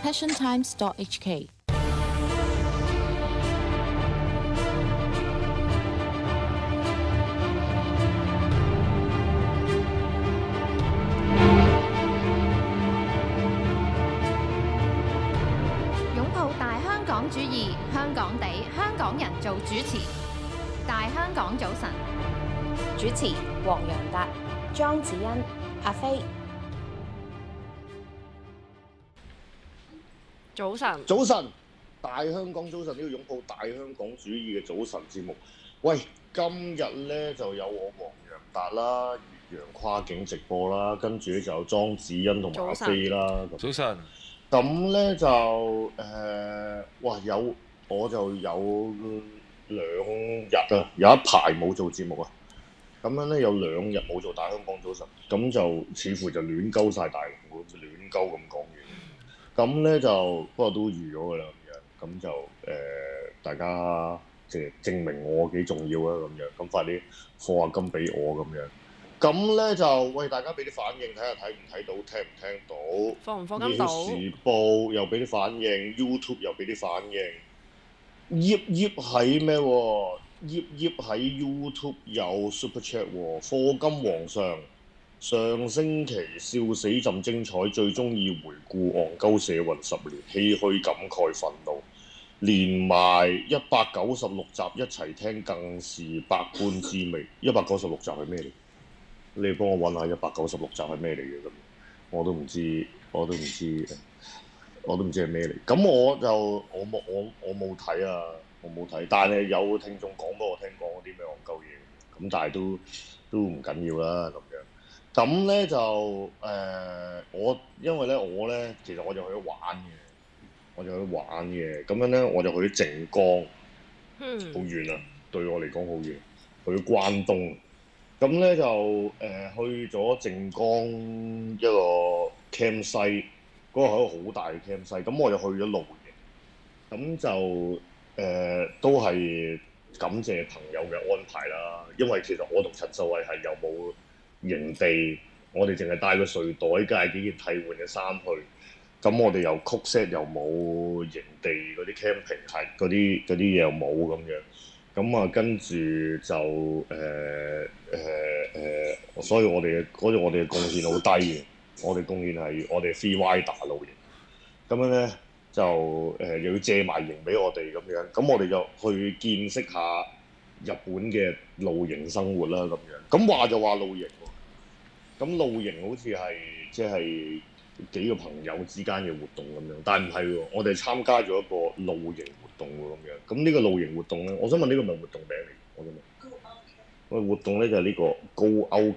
passiontimes.hk。 擁抱大香港主義，香港地，香港人做主持。大香港早晨， 主持黃洋達、莊子欣、阿飛。 早晨， 早晨，大香港早晨，呢個擁抱大香港主義嘅早晨節目。喂，今日咧就有我黃洋達啦，越洋跨境直播啦，跟住咧就有莊子欣同埋阿飛啦。 早晨。 咁咧就我就有2日啊，有一排冇做節目啊。咁樣咧有2日冇做大香港早晨，咁就似乎就亂鳩晒大龍，亂鳩咁講嘢。咁咧就不過都預咗㗎啦，咁就大家即係證明我幾重要啊咁樣，咁快啲課下金俾我咁樣。咁咧就喂大家俾啲反應，睇下睇唔睇到，聽唔聽到， 放唔放金到？ 時報又俾啲反應 ，YouTube 又俾啲反應，葉喺咩喎？葉喺 YouTube 有 Super Chat 喎，課金皇上。上星期笑死朕精彩，最中意回顧戇鳩社運10年，唏噓感慨憤怒，連埋196集一齊聽，更是百般滋味。196集係咩嚟？你幫我揾下196集係咩嚟嘅咁？我都唔知係咩嚟。咁我冇睇啊，我冇睇。但係有聽眾講俾我聽講嗰啲咩戇鳩嘢，咁但係都唔緊要啦咁樣。咁咧就因為咧我咧其實我就去玩嘅，咁樣咧我就去咗靜岡，好遠啊，對我嚟講好遠，去咗關東。咁咧就去咗靜岡一個 campsite，嗰個係一個好大嘅 campsite。咁我就去咗露營，咁就都係感謝朋友嘅安排啦。因為其實我同陳秀慧係有冇營地，我哋淨係帶個睡袋加幾件替換嘅衫去。咁我哋又曲 set 又冇營地嗰啲 camping 係嗰啲嘢又冇咁樣。咁啊跟住就所以我哋嘅貢獻好低嘅。我哋貢獻係我哋 free rider 露營。咁樣咧就又要借埋營俾我哋咁樣。咁我哋就去見識下日本嘅露營生活啦咁樣。咁話就話露營喎。咁露營好似係即係幾個朋友之間嘅活動咁樣，但係唔係喎，我哋參加咗一個露營活動喎咁樣。咁呢個露營活動咧，我想問呢個係咪活動名嚟？我想問。個活動咧就係呢個高歐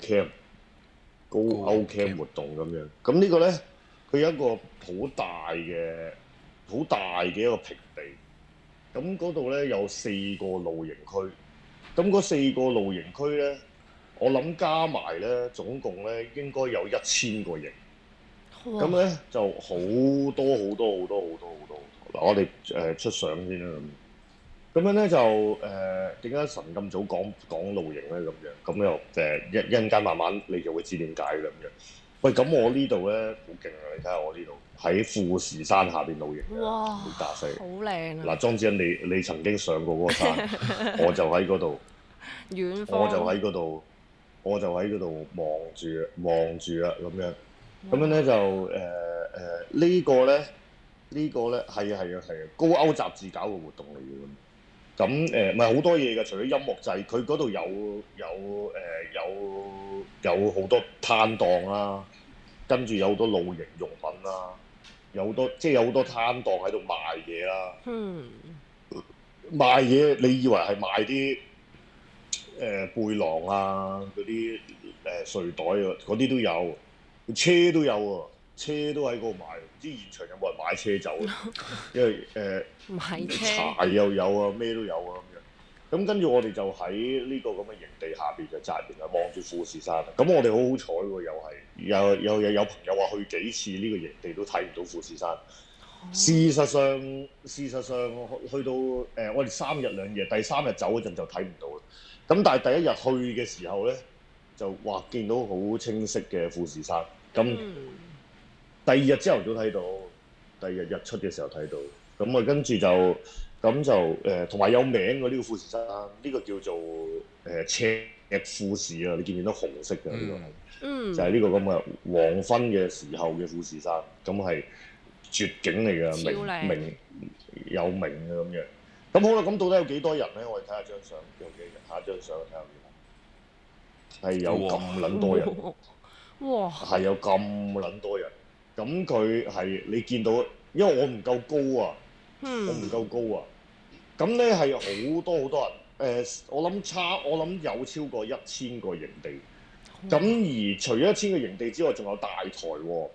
camp 活動咁樣。咁呢個咧，佢有一個好大嘅一個平地。咁嗰度咧有4個露營區。咁嗰4個露營區咧，我諗加埋咧，總共咧應該有1000個營。咁咧就好多。嗱，我哋出相先啦咁。咁樣咧就點解神咁早講露營咧咁樣？咁又一陣間慢慢你就會知點解咁樣。喂，咁我呢度咧好勁啊！你睇下我呢度喺富士山下邊露營， 哇， 好大聲， 好靚啊！ 嗱，莊子欣你曾經上過嗰個山，我就喺嗰度， 遠方， 我就喺嗰度望住啦咁樣。咁樣咧就呢個咧係高歐雜誌搞嘅活動嚟嘅。咁唔係好多嘢嘅，除咗音樂祭，佢嗰度有好多攤檔啦，跟住有好多露營用品啦，有好多攤檔喺度賣嘢啦。賣嘢你以為係賣啲背囊啊，嗰啲睡袋啊，嗰啲都有，車都有喎，車都喺嗰度賣。唔知現場有冇人買車走？因為買車茶又有啊，咩都有啊咁樣。咁跟住我哋就喺呢個咁嘅營地下邊就紮營啊，望住富士山。咁我哋好好彩喎，又係有朋友話去幾次呢個營地都睇唔到富士山。事實上去到我哋3日2夜，第3日走嗰陣就睇唔到啦。咁但係第1日去嘅時候咧，就哇見到好清晰嘅富士山。咁第2日朝頭早睇到， 第二日日出嘅時候睇到。咁啊，跟住就咁就同埋有名嘅呢個富士山，呢個叫做赤富士啊！你見唔見到紅色嘅呢個係？就係呢個咁嘅黃昏嘅時候嘅富士山，咁係絕景嚟嘅，明有名嘅咁樣。咁好啦，咁到底有幾多人咧？我哋睇下張相，有幾人？下一張相睇下幾多？係有咁撚多人， 哇！係有咁撚多人。咁佢係你見到，因為我唔夠高啊，我唔夠高啊。咁咧係好多人，我諗有超過1000個營地。咁而除咗1000個營地之外，仲有大台喎，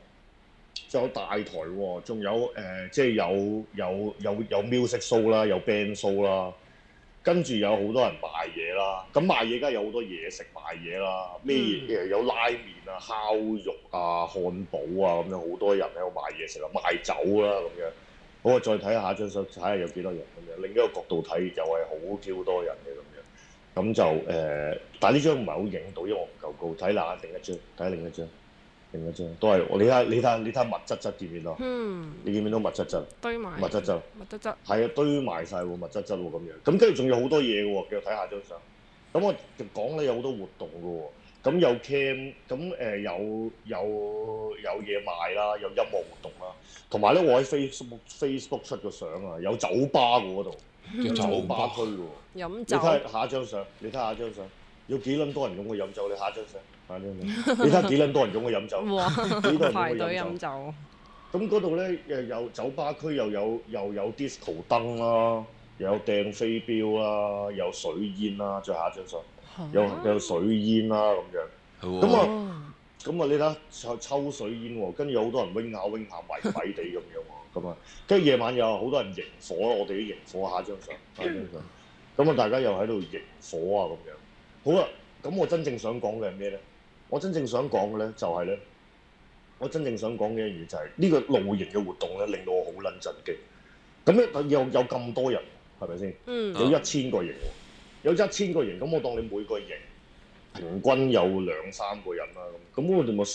仲有即係有 music show 啦，有 band show 啦，跟住有好多人賣嘢啦。咁賣嘢梗係有好多嘢食賣嘢啦，咩嘢有拉麵啊、烤肉啊、漢堡啊咁樣，好多人喺度賣嘢食啦、賣酒啦咁樣。好啊，再睇下張相，睇下有幾多人咁樣。另一個角度睇又係好 Q 多人嘅咁樣。咁就但係呢張唔係好影到，因為我唔夠高。睇另一張，睇另一張都係你睇下密質質見唔見到？你見唔見到密質質？ 堆埋。 密質質。係啊，堆埋晒喎，密質質喎咁樣。咁跟住仲有好多嘢嘅喎，繼續睇下張相。咁我就講咧有好多活動嘅喎。咁有 cam， 咁有嘢賣啦，有音樂活動啦。同埋咧，我喺 Facebook 出個相啊，有酒吧嗰度，酒吧區喎。 飲酒。 你睇下一張相，有幾撚多人用去飲酒？你下一張相，你睇下幾撚多人用去飲酒？ 哇！ 幾多人排隊飲飲酒。 咁嗰度咧有酒吧區，又有 disco 燈啦，又有掟飛鏢啦，有水煙啦，再下一張相，有水煙啦咁樣。咁啊，你睇抽水煙喎，跟住有好多人 wing 下迷迷地咁樣喎，咁啊，跟住夜晚又有好多人營火，我哋啲營火下張相。咁啊，大家又喺度營火啊咁樣。好啦，咁我真正想講嘅係咩咧？我真正想講嘅咧就係咧，我真正想講嘅嘢就係呢個露營嘅活動咧，令到我好撚震驚。咁咧有咁多人，係咪先？有1000個營喎，有1000個營，咁我當你每個營平均有2-3個人啦，咁我哋咪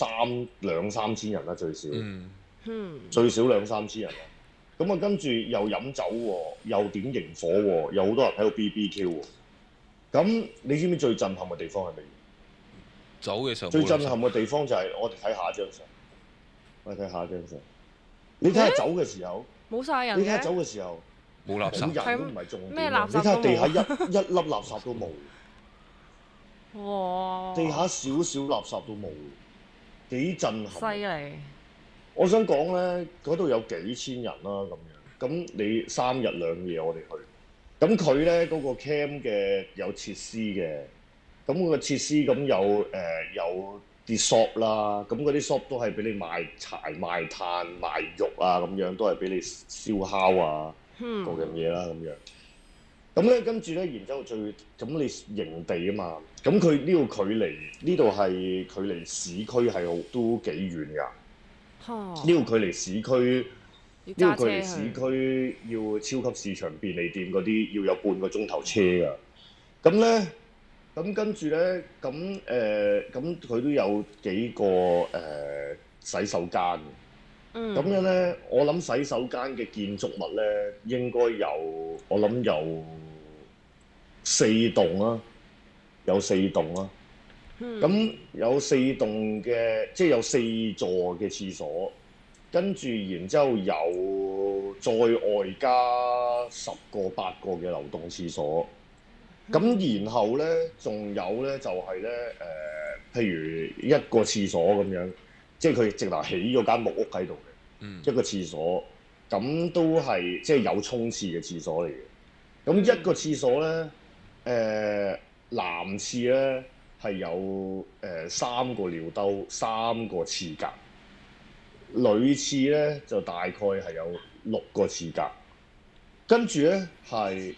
2-3千人啦最少，最少2-3千人啊。咁啊，跟住又飲酒喎，又點營火喎，有好多人喺度 BBQ 喎。咁你知唔知最震撼嘅地方係乜嘢？ 走嘅時候最震撼嘅地方就係我哋睇下一張相，你睇下走嘅時候冇晒人嘅。 你睇下走嘅時候冇垃圾， 人都唔係重點。 咩垃圾你睇下地下一粒垃圾都冇。 哇！ 地下少少垃圾都冇，幾震撼！ 犀利！ 我想講咧，嗰度有幾千人啦咁樣。咁你3日2夜我哋去，咁佢咧嗰個 camp 嘅有設施嘅，咁個設施咁有啲 shop 啦，咁嗰啲 shop 都係俾你賣柴、賣炭、賣肉啊咁樣，都係俾你燒烤啊嗰樣嘢啦咁樣。咁咧跟住咧，然之後咁你營地啊嘛，咁佢呢度係距離市區係都幾遠㗎。呢度距離市區，要超級市場、便利店嗰啲要有半個鐘頭車㗎。咁跟住咧，咁佢都有幾個洗手間嘅。咁樣咧，我諗洗手間嘅建築物咧，應該有4棟啦，有4棟啦。咁有4棟嘅，即係有4座嘅廁所，跟住然之後有再外加10個8個嘅流動廁所。咁然後咧，仲有咧就係咧譬如一個廁所咁樣，即係佢直頭起咗間木屋喺度嘅，一個廁所，咁都係即係有沖廁嘅廁所嚟嘅。咁一個廁所咧，男廁咧係有3個尿兜、3個廁格，女廁咧就大概係有6個廁格，跟住咧係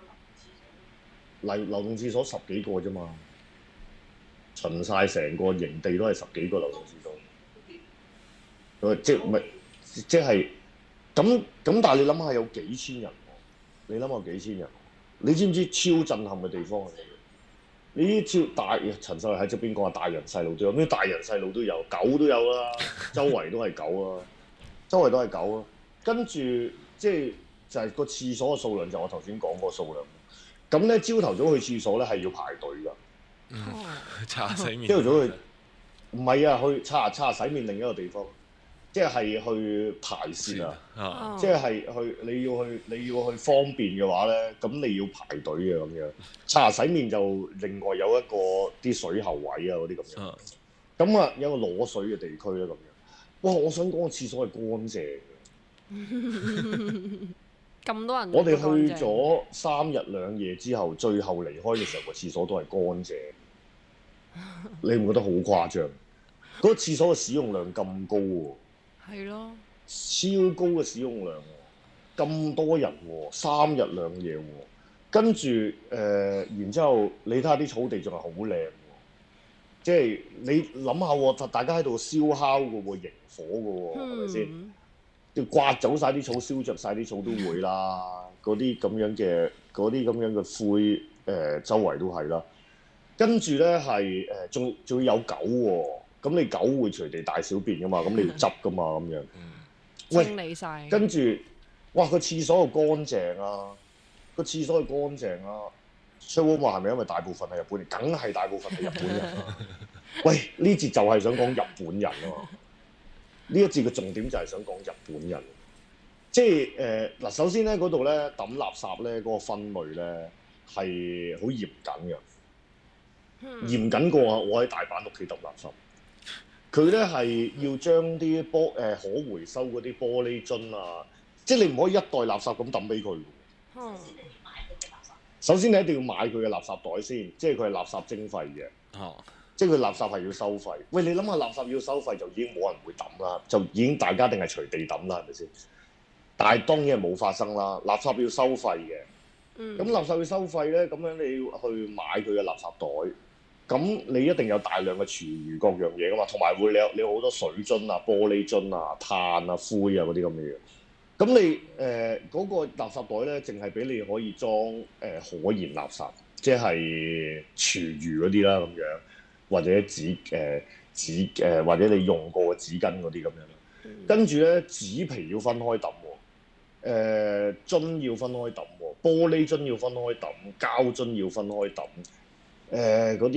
流動廁所10幾個啫嘛，巡晒成個營地都係10幾個流動廁所，即係咁，但係你諗下有幾千人喎？你諗下幾千人？你知唔知超震撼嘅地方係咩？你啲陳秀麗喺側邊講話大人細路都有，咩大人細路都有，狗都有啦，周圍都係狗啊，周圍都係狗啊。 跟住即係就係個廁所嘅數量就我頭先講嗰個數量。咁咧朝頭早去廁所咧係要排隊㗎。 擦洗面。 朝頭早去唔係啊，去刷牙洗面另一個地方，即係去排泄啊。即係你要去方便嘅話咧，咁你要排隊嘅咁樣。刷牙洗面就另外有一個啲水喉位啊嗰啲咁樣。咁啊有個攞水嘅地區咧咁樣。哇！我想講個廁所係乾淨嘅。 咁多人， 我哋去咗3日2夜之後，最後離開嘅時候個廁所都係乾淨。你唔覺得好誇張？嗰個廁所嘅使用量咁高喎。 係咯。 超高嘅使用量喎，咁多人喎，3日2夜喎。跟住然之後你睇下啲草地仲係好靚喎。即係你諗下喎，大家喺度燒烤嘅喎，營火嘅喎，係咪先？要刮走晒啲草，燒着晒啲草都會啦。嗰啲咁樣嘅灰周圍都係啦。跟住咧係仲要有狗喎。咁你狗會隨地大小便噶嘛？咁你要執噶嘛？咁樣。 清理晒。 跟住，哇！個廁所又乾淨啊！個廁所又乾淨啊！所以我話係咪因為大部分係日本人？梗係大部分係日本人啦。喂，呢節就係想講日本人啊嘛。呢一節嘅重點就係想講日本人。即係嗱，首先咧嗰度咧抌垃圾咧嗰個分類咧係好嚴謹嘅，嚴謹過我喺大阪屋企抌垃圾。佢咧係要將啲可回收嗰啲玻璃樽啊，即係你唔可以一袋垃圾咁抌俾佢。首先你一定要買佢嘅垃圾袋先，即係佢係垃圾徵費嘅。即係佢垃圾係要收費。喂，你諗下垃圾要收費就已經冇人會抌啦，就已經大家定係隨地抌啦，係咪先？但係當然係冇發生啦，垃圾要收費嘅。咁垃圾要收費咧，咁樣你要去買佢嘅垃圾袋。咁你一定有大量嘅廚餘各樣嘢噶嘛，同埋你有好多水樽啊、玻璃樽啊、炭啊、灰啊嗰啲咁嘅嘢。咁你嗰個垃圾袋咧，淨係俾你可以裝可燃垃圾，即係廚餘嗰啲啦咁樣，或者紙或者你用過嘅紙巾嗰啲咁樣。跟住咧紙皮要分開抌喎，樽要分開抌喎，玻璃樽要分開抌，膠樽要分開抌。嗰啲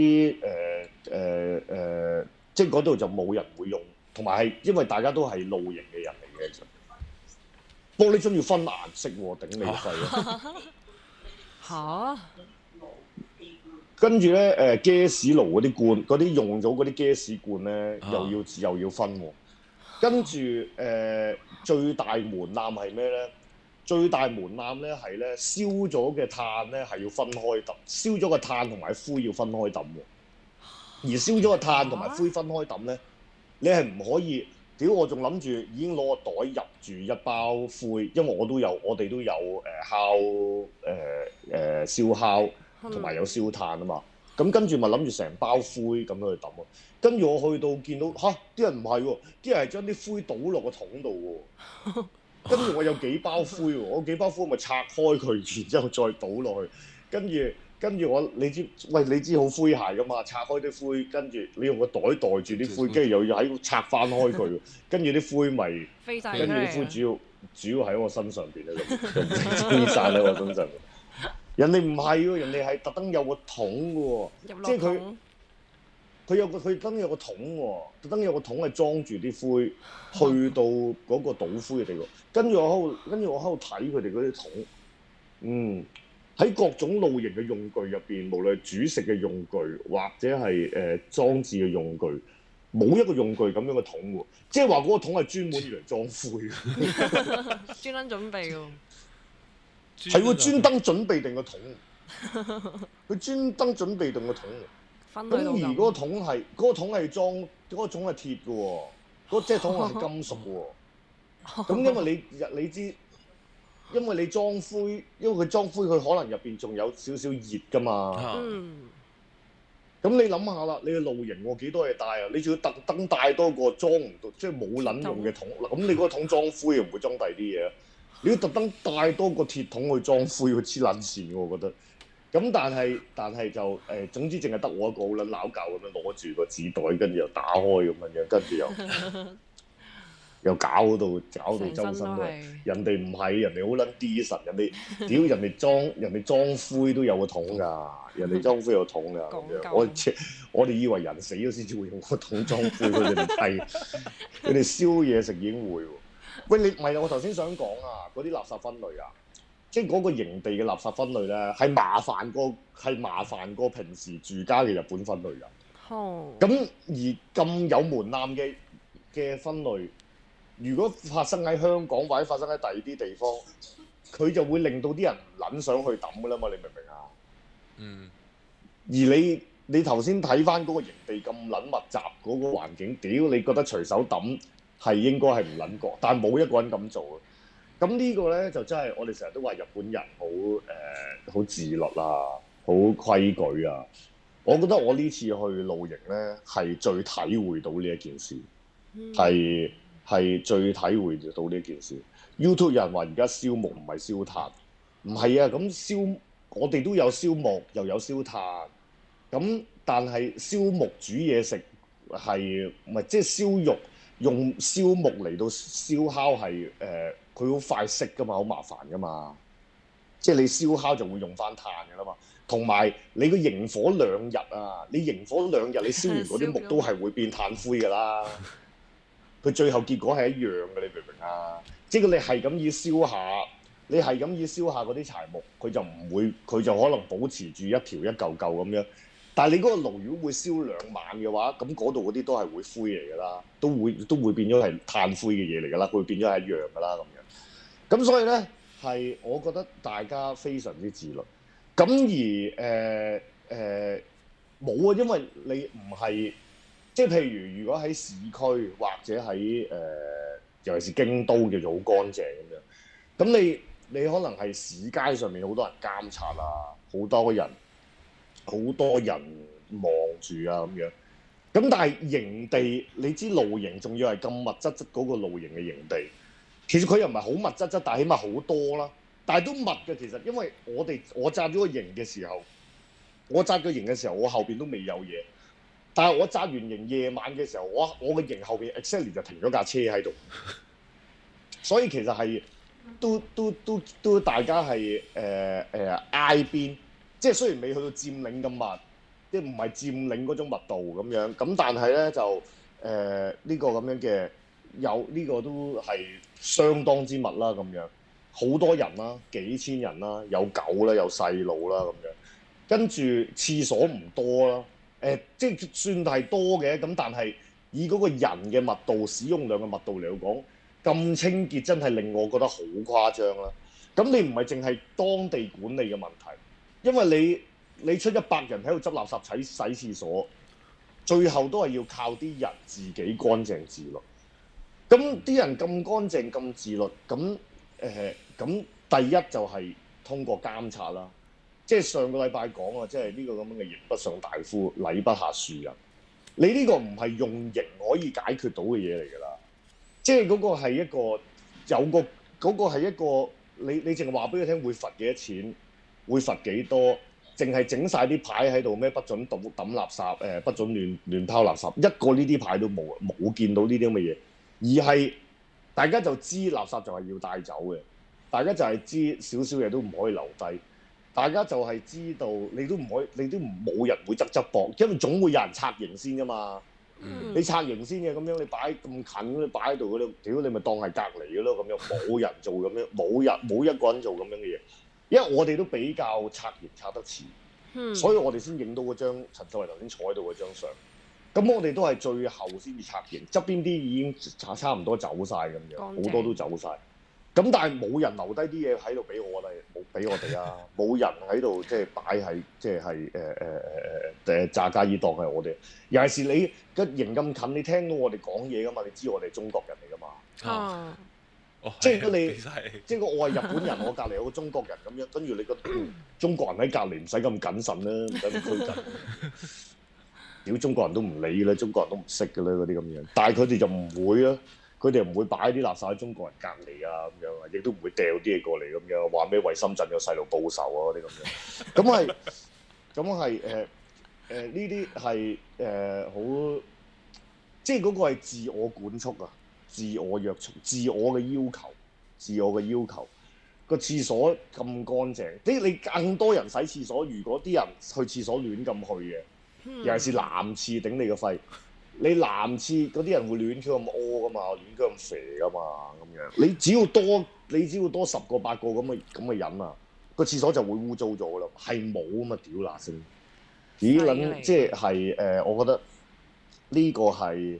即係嗰度就冇人會用，同埋係因為大家都係露營嘅人嚟嘅，其實玻璃樽要分顏色喎，頂你肺啊！跟住咧gas爐嗰啲罐，嗰啲用咗嗰啲gas罐咧，又要分喎。跟住最大門檻係咩咧？最大門檻咧係咧燒咗嘅炭咧係要分開抌，燒咗個炭同埋灰要分開抌喎。而燒咗個炭同埋灰分開抌咧，你係唔可以。屌我仲諗住已經攞個袋入住一包灰，因為我哋都有燒烤同埋有燒炭啊嘛。咁跟住咪諗住成包灰咁樣去抌喎。跟住我去到見到啲人唔係喎，啲人係將啲灰倒落個桶度喎。跟住我有幾包灰喎，我幾包灰咪拆開佢，然之後再倒落去。跟住你知好詼諧噶嘛？拆開啲灰，跟住你用個袋袋住啲灰，跟住又要喺度拆翻開佢。跟住啲灰咪飛晒， 跟住啲灰主要喺我身上邊咧，飛曬喺我身上邊。人哋唔係喎，人哋係特登有個桶嘅喎，即係佢特登有個桶喎，特登有個桶係裝住啲灰，去到嗰個倒灰嘅地方。跟住我喺度睇佢哋嗰啲桶，喺各種露營嘅用具入邊，無論係煮食嘅用具或者係裝置嘅用具，冇一個用具咁樣嘅桶喎。即係話嗰個桶係專門嚟裝灰， 專登準備喎。 係喎，專登準備定個桶，佢專登準備定個桶。咁而嗰個桶係裝嗰個桶係鐵嘅喎，嗰隻桶係金屬嘅喎。咁因為你知。因為你裝灰，因為佢裝灰，佢可能入邊仲有少少熱㗎嘛。咁你諗下啦，你去露營喎，幾多嘢帶啊？你仲要特登帶多個裝唔到，即係冇撚用嘅桶。咁你嗰個桶裝灰又唔會裝第二啲嘢啊？你要特登帶多個鐵桶去裝灰，佢黐撚線嘅我覺得。咁但係就總之淨係得我一個好撚撈教咁樣攞住個紙袋，跟住又打開咁樣，跟住又。 又搞到周身都係。人哋唔係，人哋好撚 D 實，人哋人哋裝灰都有個桶㗎，人哋裝灰有個桶㗎咁樣。我哋以為人死咗先至會用個桶裝灰，佢哋唔係，佢哋燒嘢食已經會喎。喂，你唔係我頭先想講啊，嗰啲垃圾分類啊，即係嗰個營地嘅垃圾分類咧，係麻煩過平時住家嘅日本分類㗎。咁而咁有門檻嘅分類，如果發生喺香港或者發生喺第二啲地方，佢就會令到啲人撚想去抌㗎啦嘛，你明唔明啊？而你頭先睇翻嗰個營地咁撚密集嗰個環境，屌你覺得隨手抌係應該係唔撚覺，但係冇一個人咁做啊！咁呢個咧就真係我哋成日都話日本人好自律啊，好規矩啊。我覺得我呢次去露營咧係最體會到呢一件事，係最體會到呢一件事。YouTube 有人話而家燒木唔係燒炭，唔係啊，咁我哋都有燒木又有燒炭，咁但係燒木煮嘢食係唔係即係燒肉用燒木嚟到燒烤係佢好快熄噶嘛，好麻煩噶嘛，即係你燒烤就會用翻炭噶啦嘛。同埋你個營火2日啊，你營火2日，你燒完嗰啲木都係會變炭灰㗎啦。佢最後結果係一樣嘅，你明唔明啊？即係你係咁要燒下嗰啲柴木，佢就唔會，佢就可能保持住一條一嚿嚿咁樣。但係你嗰個爐如果會燒2晚嘅話，咁嗰度嗰啲都係會灰嚟㗎啦，都會變咗係炭灰嘅嘢嚟㗎啦，佢會變咗係一樣㗎啦咁樣。咁所以咧係，我覺得大家非常之自律。咁而冇啊，因為你唔係即係譬如果喺市區或者喺尤其是京都叫做好乾淨咁樣，咁你可能係市街上面好多人監察啊，好多人望住啊咁樣。咁但係營地你知露營仲要係咁密質質嗰個露營嘅營地，其實佢又唔係好密質質，但係起碼好多啦。但係都密嘅，其實因為我紮咗個營嘅時候，我後邊都未有嘢。但係我紮完營夜晚嘅時候，我嘅營後邊 exactly 就停咗架車喺度。所以其實係都大家係挨邊，即係雖然未去到佔領咁密，即係唔係佔領嗰種密度咁樣。咁但係咧就呢個咁樣嘅有呢個都係相當之密啦咁樣。好多人啦，幾千人啦，有狗啦，有細路啦咁樣，跟住廁所唔多啦，即係算係多嘅，咁但係以嗰個人嘅密度、使用量嘅密度嚟講，咁清潔真係令我覺得好誇張啦。咁你唔係淨係當地管理嘅問題，因為你出100人喺度執垃圾、洗廁所，最後都係要靠啲人自己乾淨自律。咁啲人咁乾淨、咁自律，咁第一就係通過監察啦，即係上個禮拜講啊，即係呢個咁樣嘅刑不上大夫，禮不下庶人。你呢個唔係用刑可以解決到嘅嘢嚟㗎啦，即係嗰個係一個嗰個係一個你淨係話俾佢聽會罰幾多錢，會罰幾多，淨係整晒啲牌喺度咩不准抌垃圾，不准亂拋垃圾，一個呢啲牌都冇見到呢啲咁嘅嘢，而係大家就知垃圾就係要帶走嘅，大家就係知少少嘢都唔可以留低，大家就係知道你都唔可以，你都冇人會側膊，因為總會有人拆營先㗎嘛。你拆營先嘅咁樣，你擺咁近，你擺喺度嗰度，屌你咪當係隔離嘅咯，咁樣冇人做咁樣，冇一個人做咁樣嘅嘢，因為我哋都比較拆營拆得遲，所以我哋先影到嗰張陳秀慧頭先坐喺度嗰張相。咁我哋都係最後先至拆營，側邊啲已經差唔多走晒咁樣，好多都走晒。咁但係冇人留低啲嘢喺度俾我哋，冇俾我哋啊！冇人喺度即係擺喺即係炸家衣當係我哋。尤其是你個營咁近，你聽到我哋講嘢噶嘛？你知我哋係中國人嚟噶嘛？即係如果你即係我係日本人，我隔離有個中國人咁樣，跟住你個中國人喺隔離唔使咁謹慎啦，唔使咁拘謹。屌中國人都唔理啦，中國人都唔識嘅啦嗰啲咁樣，但係佢哋就唔會啦。佢哋唔會擺啲垃圾喺中國人隔離啊咁樣啊，亦都唔會掉啲嘢過嚟咁樣，話咩為深圳有細路報仇啊嗰啲咁樣。咁係呢啲係好，即係嗰個係自我管束啊， 自我約束、自我嘅要求。個廁所咁乾淨，你更多人洗廁所。如果啲人去廁所亂咁去嘅，尤其是男廁頂你個肺，你男廁嗰啲人會亂 Q 咁屙噶嘛，亂 Q 咁肥噶嘛，咁樣你只要多10個8個咁嘅人啊，個廁所就會污糟咗啦，係冇啊嘛，屌嗱聲，咦撚即係我覺得呢個係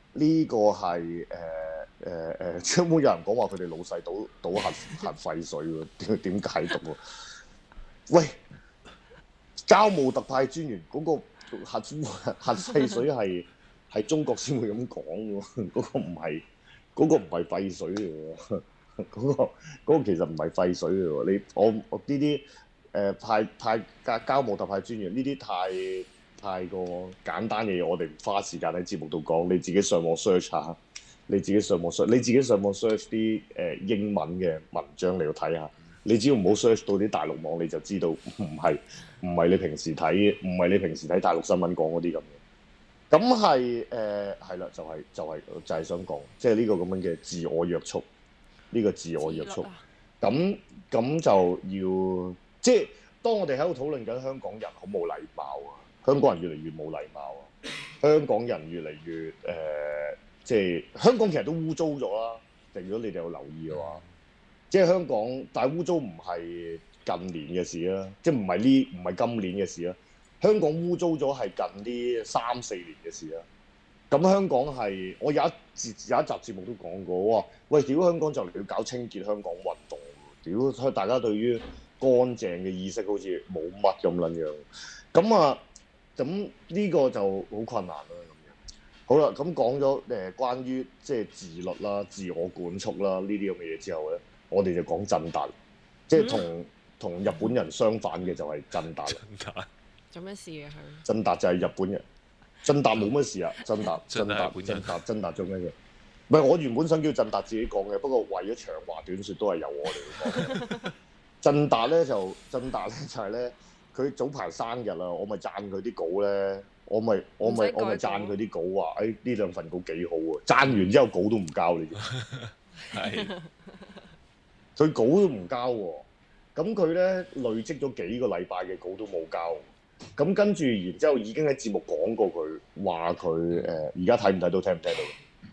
即係會有人講話佢哋老細倒核廢水喎？點解讀喎？喂，交務特派專員嗰個核廢水係中國先會咁講喎，嗰個唔係廢水嚟喎，嗰個其實唔係廢水嚟喎。我呢啲派交務特派專員呢啲太過簡單嘅嘢，我哋唔花時間喺節目度講，你自己上網 search 下。你自己上網 search 啲英文嘅文章嚟到睇下，你只要唔好 search 到啲大陸網，你就知道唔係你平時睇大陸新聞講嗰啲咁嘅。咁係啦，就係想講，即係呢個咁樣嘅自我約束，呢個自我約束。咁就要即係當我哋喺度討論緊香港人好冇禮貌啊，香港人越嚟越冇禮貌啊，香港人越嚟越即係香港其實都污糟咗啦。如果你哋有留意嘅話，即係香港，但係污糟唔係近年嘅事啦，即係唔係今年嘅事啦。香港污糟咗係近啲3-4年嘅事啦。咁香港係我有一集節目都講過，我話喂，屌香港就嚟要搞清潔香港運動，屌大家對於乾淨嘅意識好似冇乜咁撚樣。咁呢個就好困難啦。好啦，咁講咗關於即係自律啦、自我管束啦呢啲咁嘅嘢之後咧，我哋就講振達，即係同日本人相反嘅就係振達。 做咩事啊佢？ 振達就係日本人，振達冇乜事啊，振達做咩嘅？唔係我原本想叫振達自己講嘅，不過為咗長話短説都係由我哋講。振達咧就係咧，佢早排生日啦，我咪讚佢啲稿咧。我咪讚佢啲稿話，呢兩份稿幾好喎！讚完之後稿都唔交你知，係佢稿都唔交喎。咁佢咧累積咗幾個禮拜嘅稿都冇交。咁跟住然之後已經喺節目講過佢，話佢而家睇唔睇到，聽唔聽到？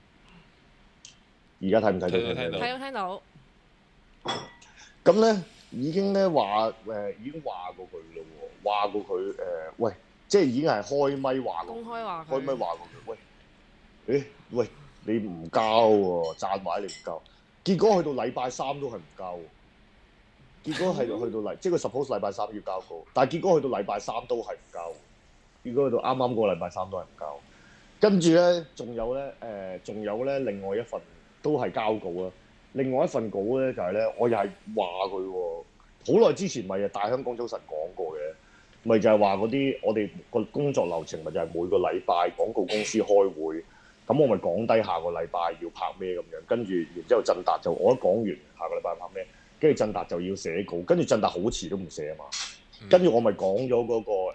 而家睇唔睇到？ 聽到。 咁咧已經咧話已經話過佢咯喎，話過佢喂。即係已經係開咪話過，開咪話過佢，喂，你唔交喎，讚埋你唔交，結果去到禮拜3都係唔交，結果係去到即係佢 suppose 禮拜3要交稿，但係結果去到禮拜3都係唔交，結果去到啱啱個禮拜3都係唔交，跟住咧仲有咧另外一份都係交稿啦，另外一份稿咧就係咧我又係話佢喎，好耐之前咪係大香港早晨講過嘅。咪就係話嗰啲我哋個工作流程咪就係每個禮拜廣告公司開會，咁我咪講低下個禮拜要拍咩咁樣，跟住然之後振達就我一講完下個禮拜拍咩，跟住振達就要寫稿，跟住振達好遲都唔寫啊嘛，跟住我咪講咗嗰個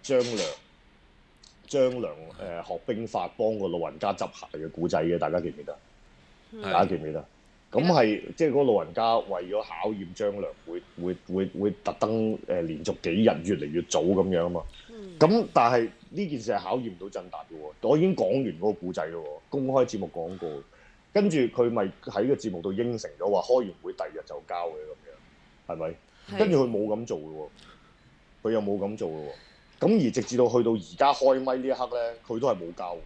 張良學兵法幫個老人家執鞋嘅故仔嘅，大家記唔記得？大家記唔記得？咁係即係嗰個老人家為咗考驗張良，會特登連續幾日越嚟越早咁樣啊嘛。咁但係呢件事係考驗唔到振達嘅喎。我已經講完嗰個故仔咯喎，公開節目講過。跟住佢咪喺個節目度應承咗話開完會第二日就交嘅咁樣，係咪？跟住佢冇咁做嘅喎，佢又冇咁做嘅喎。咁而直至到去到而家開咪呢一刻咧，佢都係冇交。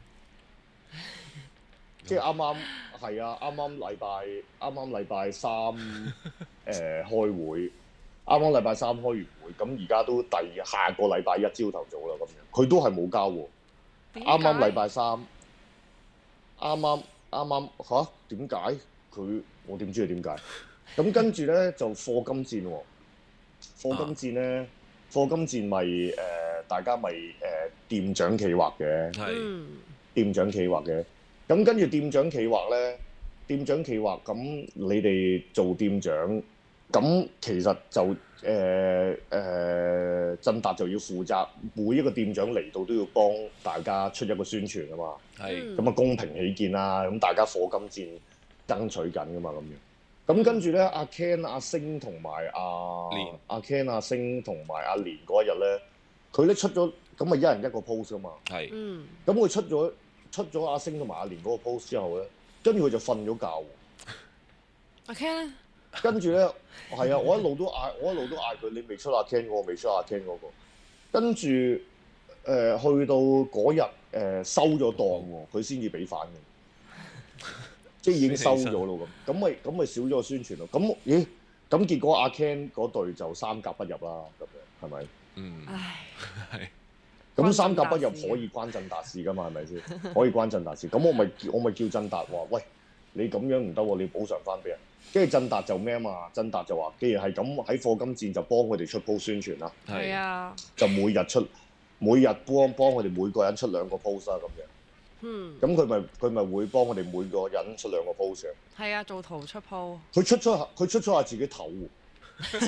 即係啱啱禮拜3開會，啱啱禮拜3開完會，咁而家都下個禮拜1朝頭早啦咁樣，佢都係冇交喎。啱啱禮拜3，啱啱嚇點解？我點知佢點解？咁跟住咧就課金戰喎，課金戰咪大家咪店長企劃嘅，店長企劃嘅。咁跟住店長企劃咧，咁你哋做店長， 咁其實就振達就要負責每一個店長嚟到都要幫大家出一個宣傳啊嘛。 係。 咁啊公平起見啦，咁大家課金戰爭取緊噶嘛咁樣。咁跟住咧，阿 Ken、阿星同埋阿 Ken、阿星同埋阿蓮嗰一日咧，佢咧出咗咁咪一人一個 post 啊嘛。係。咁佢出咗阿星同埋阿蓮嗰個 post 之後咧，跟住佢就瞓咗覺喎。 阿 Ken。 跟住咧，係啊，我一路都嗌佢，你未出阿 Ken 嗰個，未出阿 Ken 嗰個。跟住去到嗰日收咗檔喎，佢先至俾反應，即係已經收咗咯咁。咁咪少咗個宣傳咯。咁咁結果阿 Ken 嗰隊就三甲不入啦，咁樣係咪？ 唉， 係。 咁三甲不入可以關振達事㗎嘛？係咪先？可以關振達事。咁我咪叫振達話：喂，你咁樣唔得喎，你補償翻俾人。跟住振達就咩啊嘛？振達就話：既然係咁，喺課金戰就幫佢哋出 post 宣傳啦。 係啊。就每日幫佢哋每個人出2個 post 啦咁樣。咁佢咪會幫我哋每個人出2個 post 嘅。 係啊，做圖出 post。 佢出咗下自己頭喎。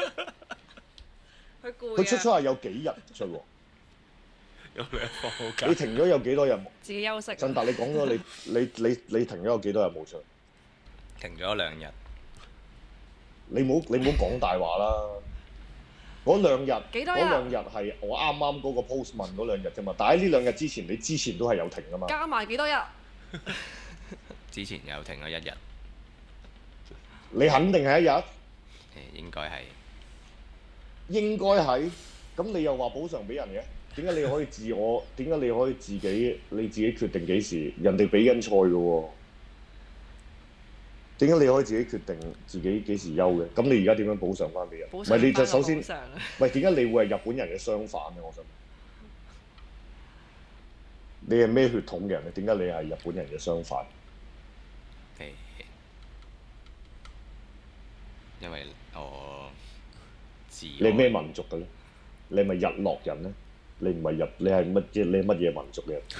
佢攰啊！ 佢出咗下有幾日唔出喎？ 有2放假。 你停咗有幾多日？ 自己休息。 振達，你講咗你停咗有幾多日冇出？ 停咗2日， 你唔好講大話啦！嗰2日， 幾多日？ 嗰2日係我啱啱嗰個 post 問嗰2日啫嘛。但係呢2日之前，你之前都係有停噶嘛？ 加埋幾多日？ 之前有停咗1日。 你肯定係1日？ 應該係。 應該係。咁你又話補償俾人嘅？點解你可以點解你可以自己決定幾時？人哋比緊賽嘅喎。點解你可以自己決定自己幾時休嘅？咁你而家點樣補償翻俾人？唔係你就首先，喂，點解你會係日本人嘅相反咧？我想問，你係咩血統嘅人咧？點解你係日本人嘅相反？ 因為我你係咩民族嘅咧？你係咪日落人咧？你唔係你係乜嘢民族嘅人？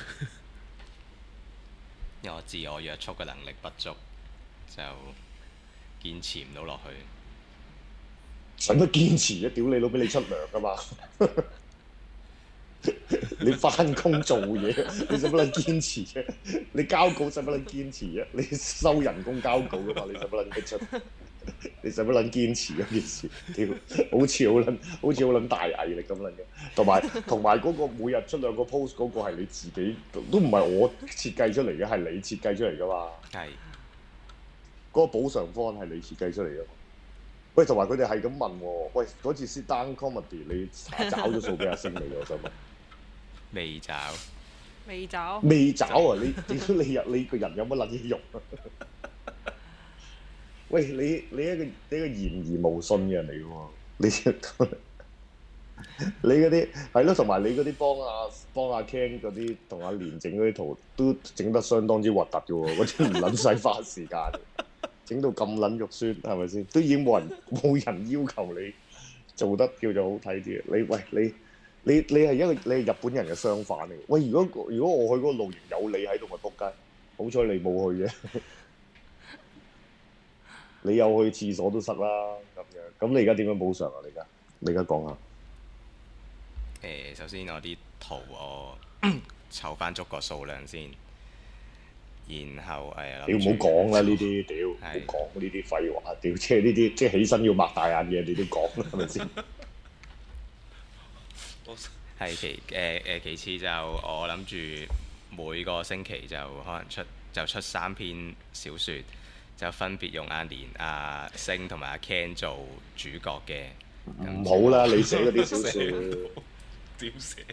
因為我自我約束嘅能力不足。就堅持唔到落去。 使乜堅持啫？屌你老味，你出糧㗎嘛？你翻工做嘢，你使乜撚堅持啫？你交稿使乜撚堅持啫？你收人工交稿㗎嘛？你使乜撚逼出？你使乜撚堅持嗰件事？屌，好似好撚大毅力咁撚嘅。同埋嗰個每日出2個 post 嗰個係你自己，都唔係我設計出嚟嘅，係你設計出嚟㗎嘛？ 係。 嗰個補償方案係你設計出嚟嘅。喂，同埋佢哋係咁問喎，喂，嗰次 sit down comedy 你找咗數俾阿星未？我想問。 未找。 未找啊！你個人有乜撚嘢用啊？喂，你一個言而無信嘅人嚟嘅喎，你嗰啲係咯，同埋你嗰啲幫阿 Ken 嗰啲同阿蓮整嗰啲圖都整得相當之核突嘅喎，嗰啲唔撚使花時間。整到咁撚肉酸，係咪先？都已經冇人要求你做得叫做好睇啲。你係日本人嘅相反嚟。喂，如果我去嗰個露營有你喺度，咪仆街。好彩你冇去啫。你有去廁所都塞啦，咁樣。咁你而家點樣補償啊？你而家講下。 首先我啲圖我湊翻足個數量先。然後你唔好講啦呢啲，屌唔好講呢啲廢話，屌即係呢啲即係起身要擘大眼嘅，你都講啦，係咪先？ 係其次就我諗住每個星期就可能出3篇小説，就分別用阿蓮、阿星同埋阿 Ken 做主角嘅。 唔好啦，你寫嗰啲小説點寫？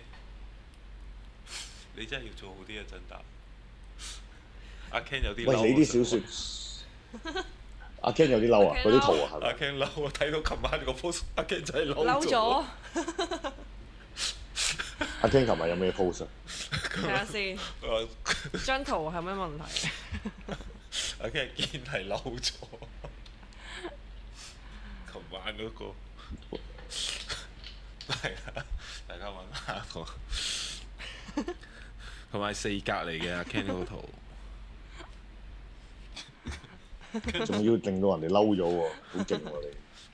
你真係要做好啲啊！振達。阿 Ken 有啲嬲。 喂，你啲小説，阿 Ken 有啲嬲啊！嗰啲圖啊，係咪？ 阿 Ken 嬲啊！睇到琴晚個 post，阿 Ken 真係嬲咗。 阿 Ken 琴日有咩 post 啊？ 睇下先。張圖係咩問題？ 阿 Ken 堅係嬲咗。琴晚嗰個係啊，大家揾下個。同埋4格嚟嘅阿 Ken 嗰個圖。 仲要令到人哋嬲咗喎，好勁喎你！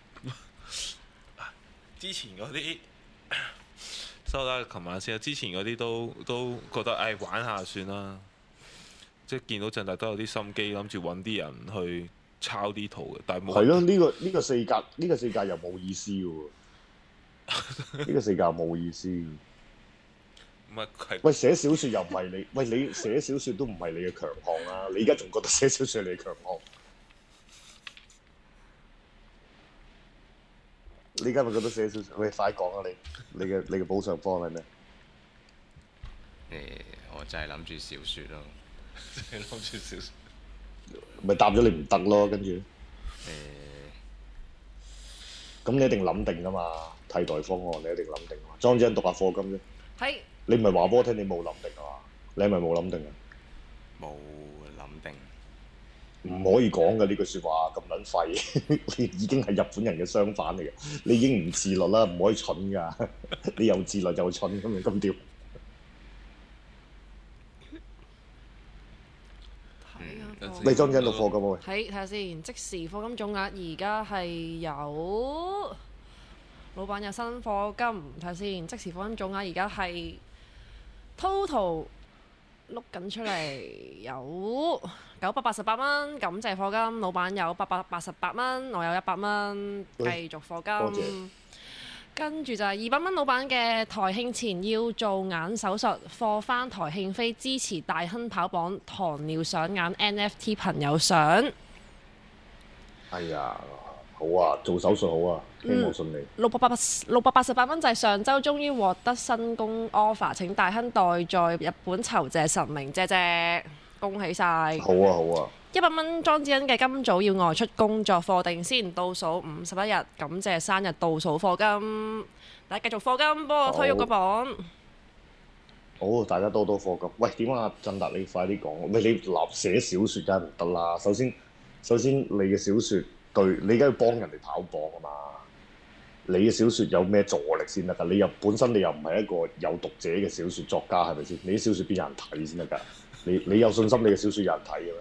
之前嗰啲收啦，琴晚先啊。之前嗰啲都覺得玩下算啦，即係見到振達都有啲心機，諗住揾啲人去抄啲圖嘅，但係冇。係咯， 呢個四格又冇意思嘅喎，呢個四格冇意思。 唔係喂，寫小説又唔係你，喂你寫小説都唔係你嘅強項啊！你而家仲覺得寫小説係你嘅強項？你而家咪覺得寫小説？喂，快講啊！你嘅補償方係咩？ 我就係諗住小説咯。 你諗住小説？ 咪答咗你唔得咯，跟住。咁你一定諗定噶嘛？替代方案你一定諗定嘛？莊子欣讀下課金啫。 係。 你唔係話俾我聽你冇諗定啊嘛？你係咪冇諗定啊？ 冇諗定。 唔可以講嘅呢句説話咁撚廢，你已經係日本人嘅相反嚟嘅。你已經唔自律啦，唔可以蠢㗎。你又自律又蠢咁樣咁屌。你莊子欣讀課金喎？ 睇下先，即時課金總額而家係有，老闆有新課金，睇下先，即時課金總額而家係 total 碌緊出嚟有988蚊，感謝課金，老闆有888蚊，我有100蚊，繼續課金。跟住就係200蚊，老闆嘅台慶前要做眼手術，課翻台慶飛支持大亨跑榜糖尿上眼 NFT 朋友相。 哎呀，好啊，做手術好啊，希望順利。 688蚊就係上週終於獲得新工 offer， 請大亨代在日本酬謝神明，謝謝，恭喜晒！ 好啊，好啊。 100蚊莊子欣嘅今早要外出工作課定先，倒數51日，感謝生日倒數課金，大家繼續課金幫我推喐個榜。 好，大家多多課金。喂，點啊，振達你快啲講。喂，你立寫小説梗係唔得啦。首先你嘅小説你而家要幫人哋跑榜啊嘛。你嘅小説有咩助力先得㗎？你本身你又唔係一個有讀者嘅小説作家係咪先？你啲小説邊有人睇先得㗎？你有信心你嘅小説有人睇嘅咩？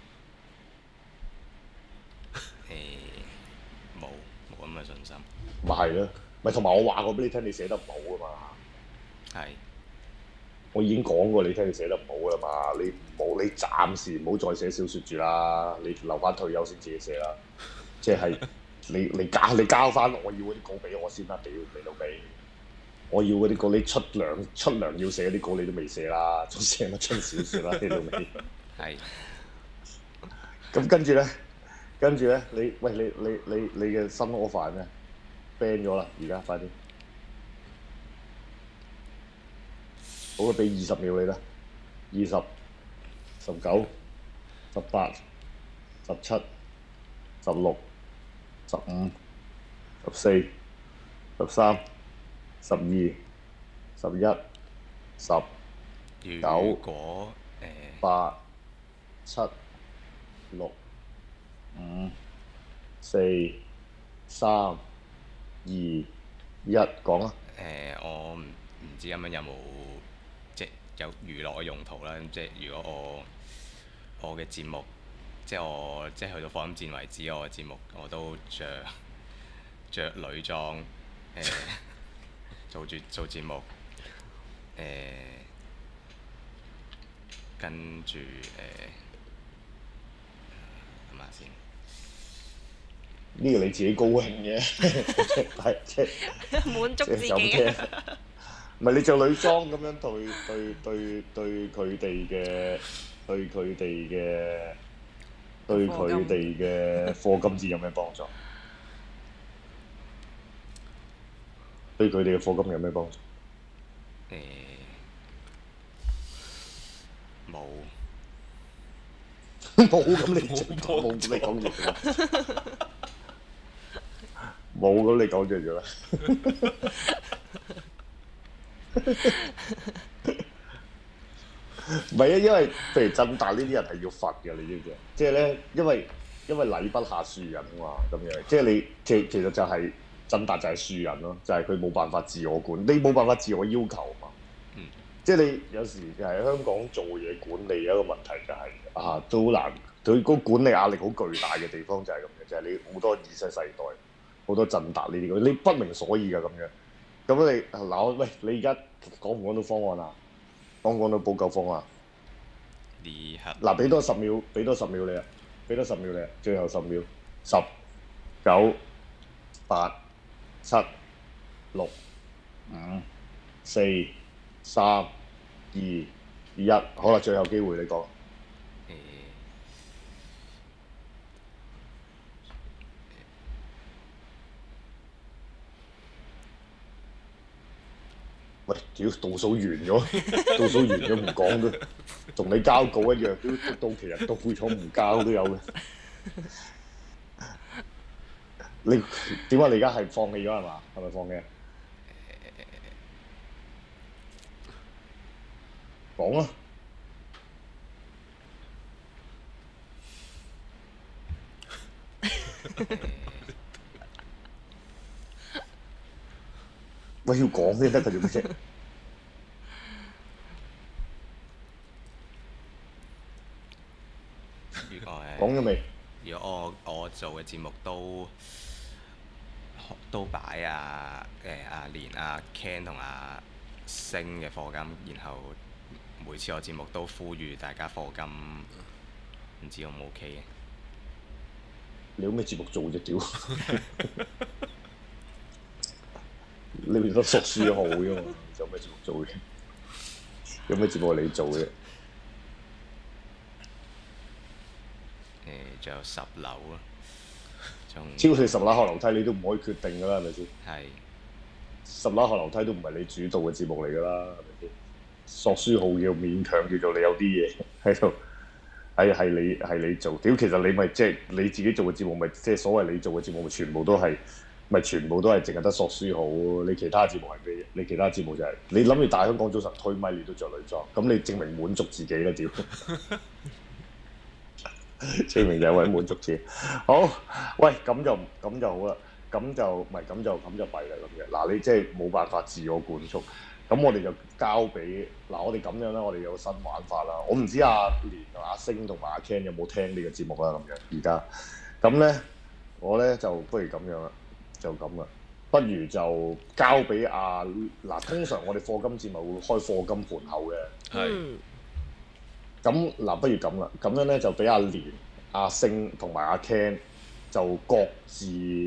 冇咁嘅信心。 咪係咯，咪同埋我話過俾你聽，你寫得唔好啊嘛。 係。 我已經講過你聽，你寫得唔好啦嘛。你暫時唔好再寫小説住啦，你留翻退休先自己寫啦。即係你交翻我要嗰啲稿俾我先啦，屌你老味！我要嗰啲稿，你出糧要寫嗰啲稿你都未寫啦，仲寫乜春小説啦，你老味！ 係。 咁跟住咧，你嘅新 offer 係咩 ？ban 咗啦，而家快啲，好啊，俾20秒你啦，20、19、18、17、16、15、14、13、12、11、10、9、8、7、6、5、4、3、2、1，講啊！ 我唔知咁樣有冇即係有娛樂嘅用途啦。即係如果我嘅節目，即係去到課金戰為止，我嘅節目我都着女裝做節目跟住諗下先。 呢個你自己高興嘅，即係滿足自己。 唔係你着女裝咁樣對佢哋嘅課金戰有咩幫助？對佢哋嘅課金有咩幫助？ 冇。 咁你講住啦。冇咁你講住咗啦。唔係啊，因為譬如振達呢啲人係要罰嘅，你知唔知？即係咧，因為禮不下庶人啊嘛，咁樣即係你其實就係振達就係庶人咯，就係佢冇辦法自我管，你冇辦法自我要求嘛。即係你有時就係香港做嘢管理有一個問題就係都好難，佢個管理壓力好巨大嘅地方就係咁嘅，就係你好多二世代好多振達呢啲嘅，你不明所以㗎咁樣。咁你嗱喂，你而家講唔講到方案啊？講到補救方案？ 呢刻嗱，俾多10秒，俾多10秒你啊！俾多10秒你啊！最後10秒，10、9、8、7、6、5、4、3、2、1，好啦，最後機會你講。喂，屌倒數完咗，倒數完咗唔講都，同你交稿一樣，都到期日到咗唔交都有嘅。你點解你而家係放棄咗係嘛？係咪放棄啊？講啊！喂，要講先得㗎，做咩啫？ 如果講咗未？ 如果我做嘅節目都擺阿連阿 Ken 同阿星嘅課金，然後每次我節目都呼籲大家課金，唔知 O 唔 OK 嘅？ 你有咩節目做啫？屌！你變咗讀書號啫嘛？有咩節目做嘅？有咩節目係你做嘅？ 仲有10樓啊！ 超過10樓後樓梯你都唔可以決定㗎啦，係咪先？ 係。 10樓後樓梯都唔係你主導嘅節目嚟㗎啦，係咪先？索書號要勉強叫做你有啲嘢喺度，係你做。屌，其實你咪即係你自己做嘅節目，咪即係所謂你做嘅節目，咪全部都係淨係得索書號。你其他節目係咩？你其他節目就係、你諗住大香港早晨推咪，你都着女裝，咁你證明滿足自己啦，屌！證明就係為滿足自己。好，喂，咁就好啦，咁就唔係咁就弊啦咁嘅。嗱，你即係冇辦法自我管束，咁我哋就交俾嗱，我哋咁樣啦，我哋有新玩法啦。我唔知阿連同阿星同埋阿 Ken 有冇聽呢個節目啦咁樣。而家咁咧，我咧就不如咁樣啦，就咁啦，不如就交俾嗱，通常我哋課金節目會開課金盤口嘅。 係。 咁嗱，不如咁啦，咁樣咧就俾阿連、阿星同埋阿 Ken 就各自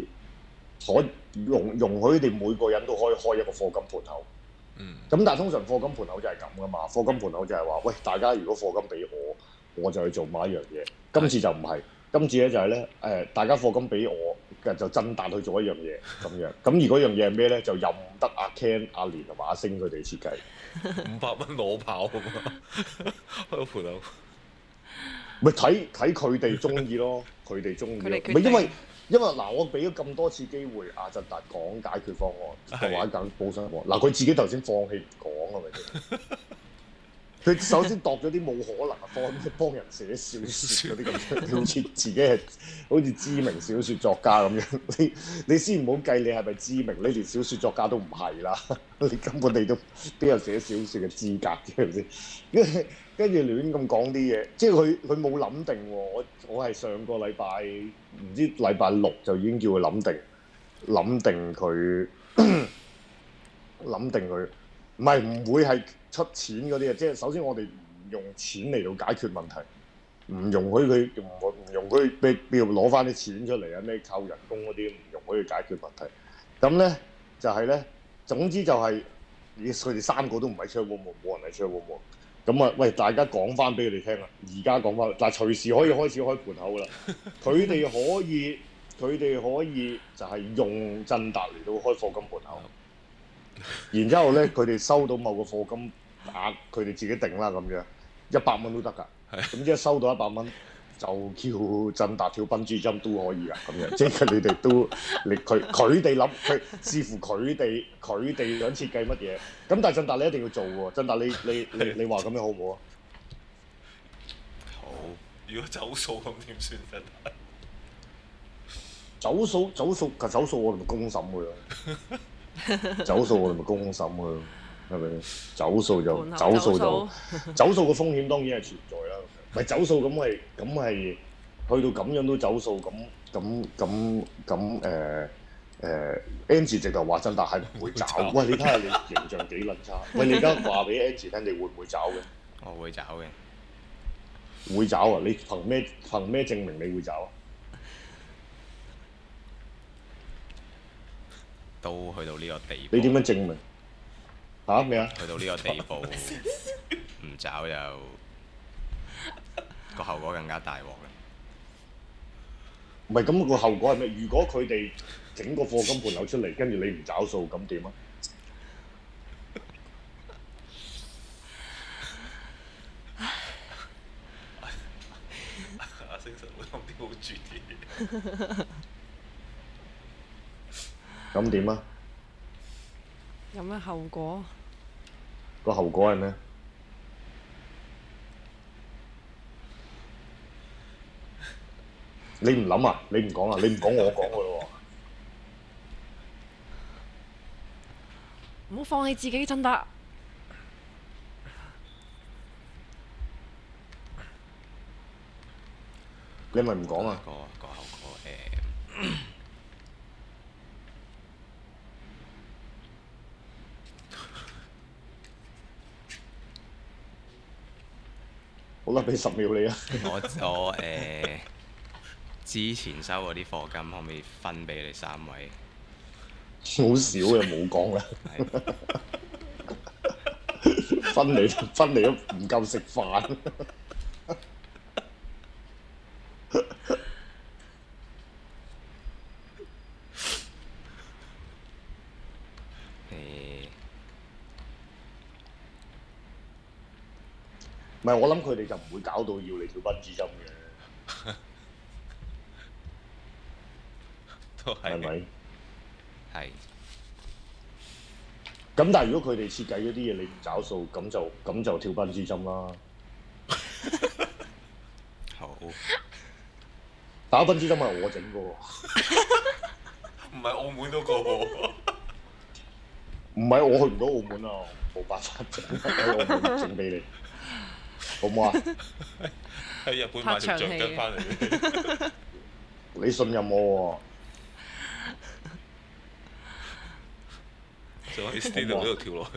容許你哋每個人都可以開一個課金盤口。咁但係通常課金盤口就係咁噶嘛，課金盤口就係話，喂，大家如果課金俾我就去做某一樣嘢。今次就唔係，今次咧就係咧大家課金俾我，就振達去做一樣嘢咁樣。咁而嗰樣嘢係咩咧？就任得阿 Ken、阿連同埋阿星佢哋設計。 500蚊攞跑啊嘛，開個盤口。 咪睇佢哋中意咯，佢哋中意。咪因為嗱，我俾咗咁多次機會阿振達講解決方案，或者講補償方案。嗱，佢自己頭先放棄唔講係咪先？佢首先度咗啲冇可能幫人寫小説嗰啲咁樣，好似自己係好似知名小説作家咁樣。你先唔好計你係咪知名，你連小説作家都唔係啦。你根本你都邊有寫小説嘅資格啫？係咪先？跟住亂咁講啲嘢，即係佢冇諗定喎。我係上個禮拜唔知禮拜6就已經叫佢諗定佢諗定佢，唔係唔會係出錢嗰啲啊！即係首先我哋唔用錢嚟到解決問題，唔容許佢唔容許俾攞翻啲錢出嚟啊！咩靠人工嗰啲唔容許佢解決問題。咁咧就係咧，總之就係佢哋3個都唔係 chairwoman，冇人係 chairwoman。咁啊，喂，大家講翻俾佢哋聽啦！而家講翻，嗱，隨時可以開始開盤口噶啦。佢哋可以就係用振達嚟到開課金盤口。然之後咧，佢哋收到某個課金額，佢哋自己定啦咁樣，100蚊都得㗎。咁即係收到100蚊，就叫振達跳笨豬跳都可以㗎咁樣。即係你哋都，佢哋諗，視乎佢哋想設計乜嘢。咁但係振達你一定要做喎，振達你話咁樣好唔好啊？ 好。如果走數咁點算振達？ 走數我哋咪公審佢咯。走數我哋咪公審佢咯，係咪？走數個風險當然係存在啦。咪走數咁係去到咁樣都走數，咁 Angie 直頭話真，但係唔會找。喂，你睇下你形象幾撚差。喂，你而家話俾 Angie 聽，你會唔會找嘅？ 我會找嘅。 會找啊！你憑咩證明你會找啊？ 都去到呢個地步。 你點樣證明？嚇咩啊？ 去到呢個地步，唔找就個後果更加大鑊啦。 唔係咁個後果係咩？如果佢哋整個課金盤流出嚟，跟住你唔找數，咁點啊？ 阿星神會諗啲好絕嘅嘢。 咁點啊？ 有咩後果？ 個後果係咩？你唔諗啊？你唔講啊？你唔講我講㗎咯唔好放棄自己真得。 你咪唔講啊？ 個後果好啦，俾10秒你啊！ 我之前收嗰啲課金可唔可以分俾你3位？ 好少又冇講啦，分嚟都唔夠食飯。唔係，我諗佢哋就唔會搞到要你跳笨豬跳嘅， 都係係咪？ 係。 咁但係如果佢哋設計嗰啲嘢你唔找數，咁就跳笨豬跳啦。 好。 打笨豬跳係我整嘅喎， 唔係澳門嗰個喎。 唔係我去唔到澳門啊，冇辦法整喺澳門整俾你。好唔好啊？ 喺日本買條橡筋翻嚟。 你信任我喎，就喺 studio 嗰度跳落去。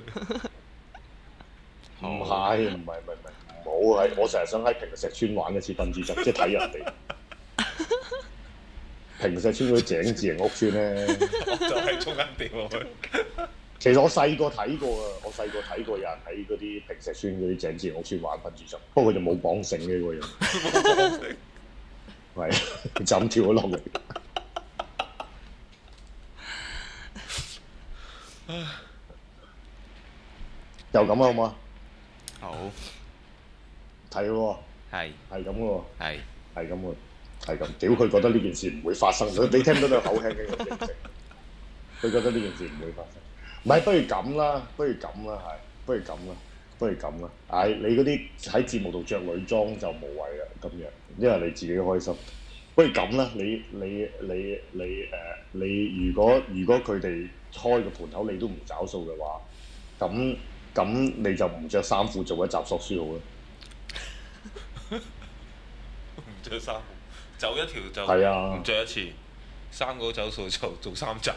唔係，唔好係，我成日想喺平石村玩一次笨豬跳，即係睇人哋。平石村嗰啲井字型屋村咧， 我就係中間掉落去。 其實我細個睇過啊，我細個睇過有人喺嗰啲平石村嗰啲井字型屋村玩笨豬跳，不過佢就冇綁繩嘅嗰個人。冇綁繩。係，就咁跳咗落嚟。就咁啊，好唔好啊？ 好。 睇喎。 係。 係咁嘅喎。 係。 係咁嘅，係咁。屌佢覺得呢件事唔會發生，你聽到都口輕輕咁認證。佢覺得呢件事唔會發生。唔係，不如咁啦，不如咁啦。唉，你嗰啲喺節目度着女裝就無謂啦，今日，因為你自己開心。不如咁啦，你如果佢哋開個盤口你都唔找數嘅話，咁你就唔着衫褲做一集索書好啦。 唔着衫褲，走一條就係啊， 唔着一次，3個走數就做3集。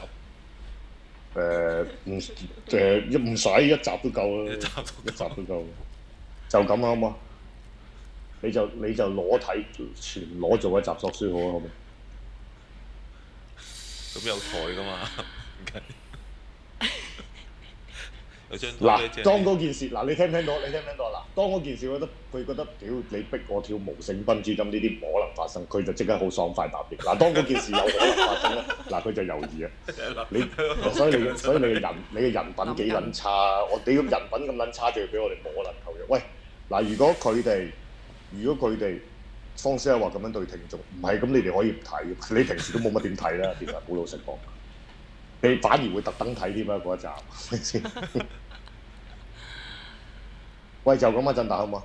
唔使一集都夠啦，一集都夠，就咁啊，好嘛？你就攞睇，全攞做一集索書好啊，好唔好？ 咁有台噶嘛？有張嗱，當嗰件事，嗱你聽唔聽到？嗱，當嗰件事，佢覺得屌你逼我跳無性笨豬跳呢啲唔可能發生，佢就即刻好爽快答應。嗱，當嗰件事有可能發生咧，嗱佢就猶豫啊。所以你嘅人品幾撚差？我屌人品咁撚差，就要俾我哋摸撚頭嘅。喂，嗱，如果佢哋方式係話咁樣對聽眾，唔係咁你哋可以唔睇，你平時都冇乜點睇啦，其實好老實講。你反而會特登睇添啊！嗰一集，係咪先？喂，就咁啊，振達好唔好？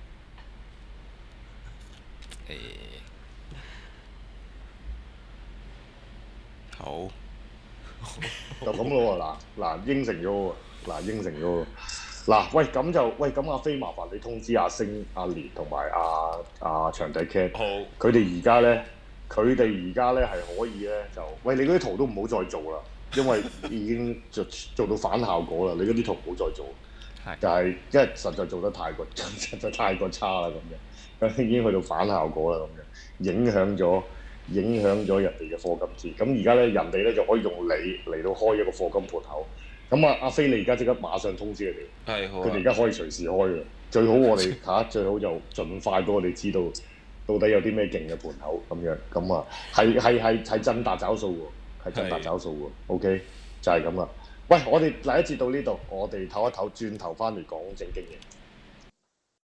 好。 就咁咯喎，嗱應承咗喎，嗱喂咁阿飛麻煩你通知阿星、阿連同埋阿長腿 Cat，佢哋而家咧佢哋而家咧係可以咧就，喂你嗰啲圖都唔好再做啦，因為已經做到反效果啦，你嗰啲圖唔好再做，就係因為實在做得太過差啦咁樣，已經去到反效果啦咁樣，影響咗人哋嘅課金池。咁而家咧人哋咧就可以用你嚟到開一個課金盤口。咁阿飛你而家即刻馬上通知佢哋，佢哋而家可以隨時開嘅。最好我哋最好就盡快俾我哋知道到底有啲咩勁嘅盤口咁樣。咁啊係真達找數喎，係真達找數喎。OK 就係咁啦。喂，我哋第一節到呢度，我哋唞一唞，轉頭翻嚟講正經嘢。